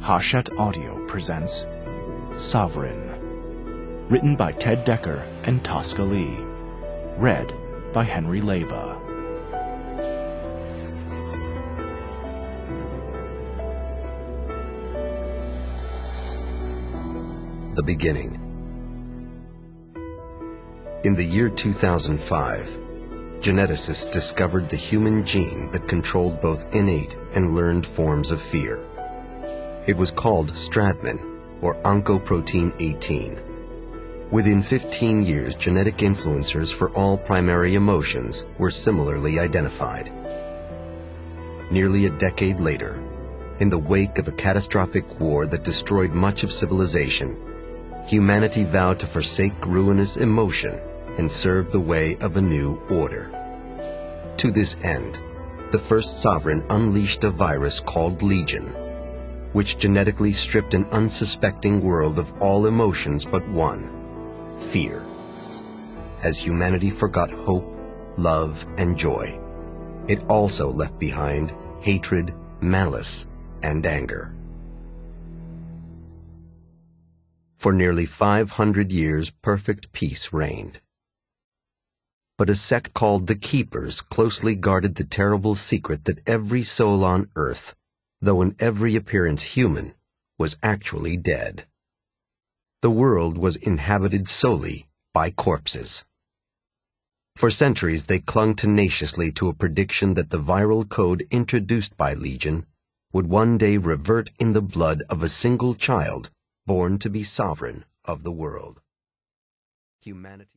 Hachette Audio presents Sovereign. Written by Ted Decker and Tosca Lee. Read by Henry Leva. The beginning. In the year 2005, geneticists discovered the human gene that controlled both innate and learned forms of fear. It was called Stradmin, or oncoprotein 18. Within 15 years, genetic influencers for all primary emotions were similarly identified. Nearly a decade later, in the wake of a catastrophic war that destroyed much of civilization, humanity vowed to forsake ruinous emotion and serve the way of a new order. To this end, the first sovereign unleashed a virus called Legion, which genetically stripped an unsuspecting world of all emotions but one: fear. As humanity forgot hope, love, and joy, it also left behind hatred, malice, and anger. For nearly 500 years, perfect peace reigned. But a sect called the Keepers closely guarded the terrible secret that every soul on earth, though in every appearance human, was actually dead. The world was inhabited solely by corpses. For centuries they clung tenaciously to a prediction that the viral code introduced by Legion would one day revert in the blood of a single child born to be sovereign of the world. Humanity